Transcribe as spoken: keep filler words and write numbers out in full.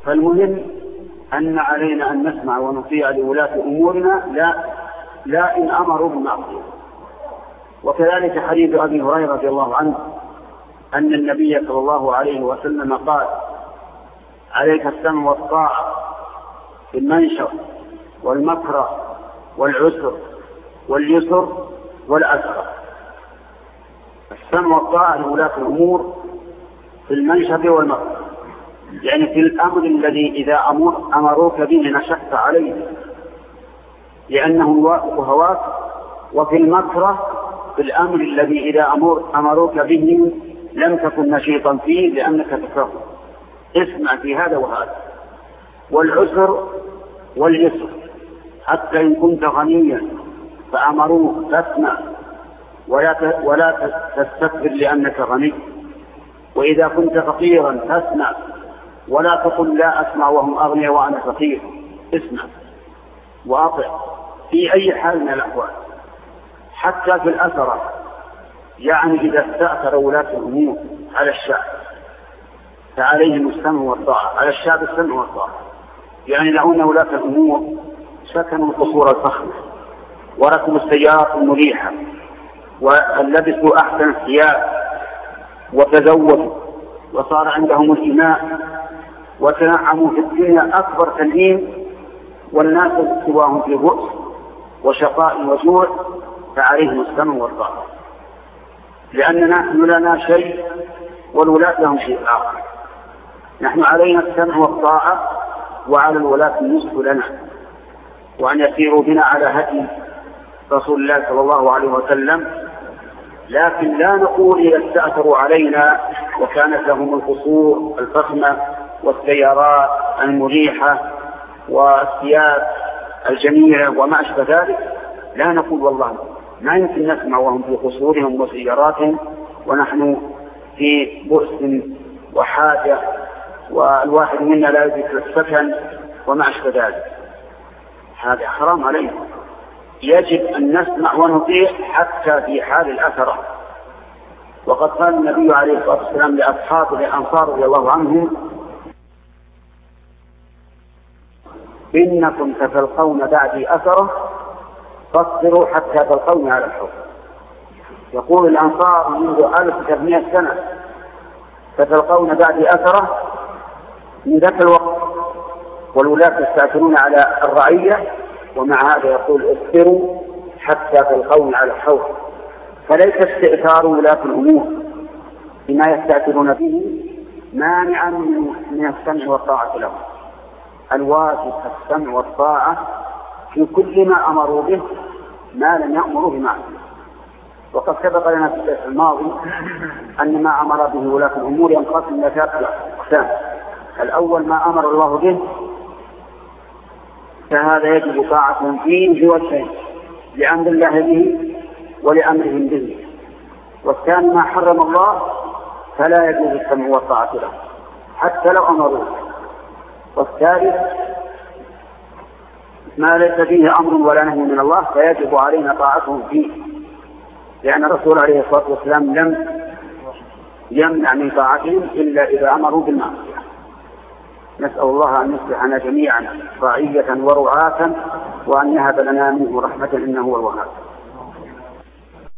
فالمهم أن علينا أن نسمع ونطيع لولاة أمورنا لا, لا إن أمروا بالمعصية. وكذلك حديث أبي هريرة رضي الله عنه أن النبي صلى الله عليه وسلم قال: عليك السمع والطاعة في المنشط والمكره والعسر واليسر والأسر. السمع والطاعة لولاة الأمور في المنشط والمكره، يعني في الأمر الذي إذا أمر أمروك به نشقت عليه لأنه يوافق هواك، وفي المكره في الأمر الذي إذا أمر أمروك به لم تكن نشيطا فيه لأنك تكره. اسمع في هذا وهذا. والعسر واليسر، حتى إن كنت غنيا فأمروك تسمع ولا ولا تستكبر لأنك غني، وإذا كنت فقيرا تسمع ولا تقل لا أسمع وهم أغنياء وأنا فقير. اسمع وأطع في أي حال من الأحوال، حتى في الأثرة. يعني إذا استأثر ولاة الأمور على الشعب فعليهم السمع والطاعة، على الشعب السمع والطاعة. يعني لو أن ولاة الأمور سكنوا القصور الفخمة وركبوا السيارات المريحة ولبسوا أحسن الثياب وتزودوا وصار عندهم الإماء وتنعموا في الدنيا أكبر تنعيم، والناس سواهم في بؤس وشقاء وجوع، فعليهم السمع والطاعة، لأننا نحن لنا شيء والولاة لهم شيء آخر. نحن علينا السمع والطاعة، وعلى الولاة النصح لنا، وأن يسيروا بنا على هدي رسول الله صلى الله عليه وسلم. لكن لا نقول إذا استأثروا علينا وكانت لهم القصور الفخمة والسيارات المريحة والثياب الجميلة وما أشبه ذلك، لا نقول والله ما يمكن نسمع وهم في قصورهم وسياراتهم ونحن في بؤس وحاجة والواحد منا لا يجد السكن وما أشبه ذلك. هذا حرام علينا. يجب أن نسمع ونطيع حتى في حال الأثرة. وقد قال النبي عليه الصلاة والسلام لأصحاب الأنصار رضي الله عنهم: إنكم ستلقون بعدي أثرة فاصبروا حتى تلقوني على الحوض. يقول الأنصار منذ ألف وثمانمائة سنة ستلقون بعدي أثرة من ذاك الوقت، والولاة يستأثرون على الرعية، ومع هذا يقول اصبروا حتى تلقوني على الحوض. فليس استئثار ولاة الأمور بما يستأثرون به مانعا من السمع والطاعة لهم. الواجب السمع والطاعة في كل ما أمروا به ما لم يأمروا بمعصية. وقد سبق لنا في الدرس الماضي أن ما أمر به ولاة الأمور ينقسم إلى ثلاثة أقسام. الأول ما أمر الله به فهذا يجب طاعتهم فيه وجهين: لأمر الله به ولأمرهم به. والثاني ما حرم الله فلا يجوز السمع والطاعة له حتى لو أمروه. والثالث ما ليس فيه أمر ولا نهي من الله فيجب علينا طاعتهم فيه، لأن الرسول عليه الصلاة والسلام لم يمنع من طاعتهم إلا إذا أمروا بالمعصية. نسأل الله أن يصلحنا جميعا رعية ورعاة، وأن يهب لنا منه رحمة إنه هو الوهاب.